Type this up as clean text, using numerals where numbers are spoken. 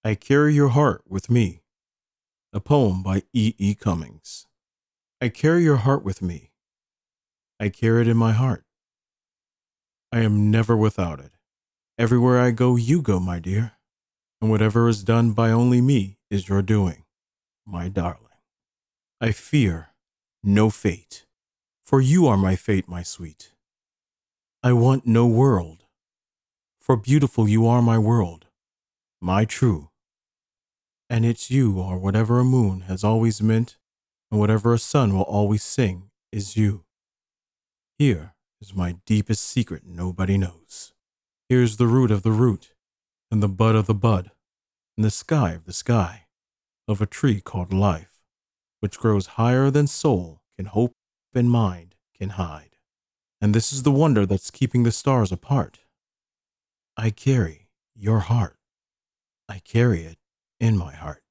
I Carry Your Heart with Me, a poem by E. E. Cummings. I carry your heart with me. I carry it in my heart. I am never without it. Everywhere I go, you go, my dear. And whatever is done by only me is your doing, my darling. I fear no fate, for you are my fate, my sweet. I want no world, for beautiful you are my world, my true. And it's you are whatever a moon has always meant, and whatever a sun will always sing is you. Here is my deepest secret nobody knows. Here's the root of the root, and the bud of the bud, and the sky of the sky, of a tree called life, which grows higher than soul can hope and mind can hide. And this is the wonder that's keeping the stars apart. I carry your heart. I carry it in my heart.